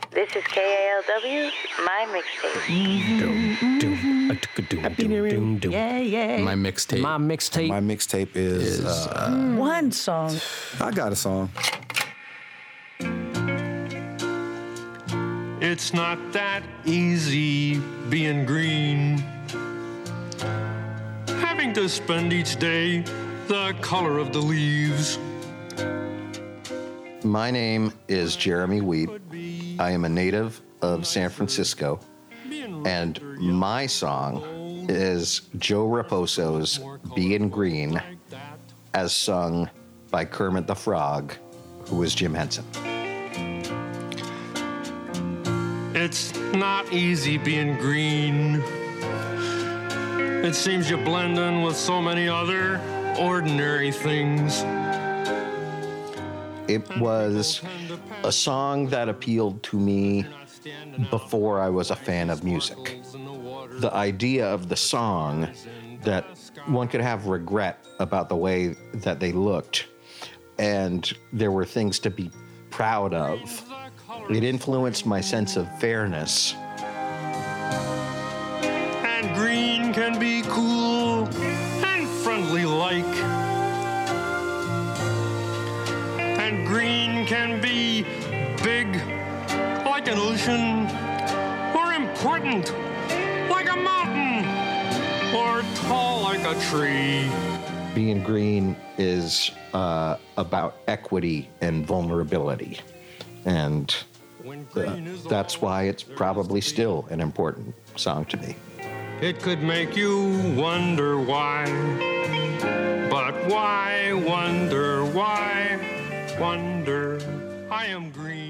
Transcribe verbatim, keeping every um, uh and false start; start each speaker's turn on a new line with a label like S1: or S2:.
S1: This is K A L W, my mixtape.
S2: Happy New Year. Yeah, yeah.
S3: My mixtape.
S2: My mixtape.
S4: My mixtape is,
S3: is
S4: uh,
S3: uh,
S5: One song.
S4: I got a song.
S6: It's not that easy being green. Having to spend each day the color of the leaves.
S7: My name is Jeremy Weed. I am a native of San Francisco, and my song is Joe Raposo's Bein' Green, as sung by Kermit the Frog, who was Jim Henson.
S6: It's not easy being green. It seems you blend in with so many other ordinary things.
S7: It was a song that appealed to me before I was a fan of music. The idea of the song that one could have regret about the way that they looked, and there were things to be proud of. It influenced my sense of fairness.
S6: And green can be cool and friendly like. And green can be big like an ocean, or important like a mountain, or tall like a tree.
S7: Being green is uh, about equity and vulnerability. And uh, that's why it's probably still an important song to me.
S6: It could make you wonder why, but why wonder why? Wonder I am green.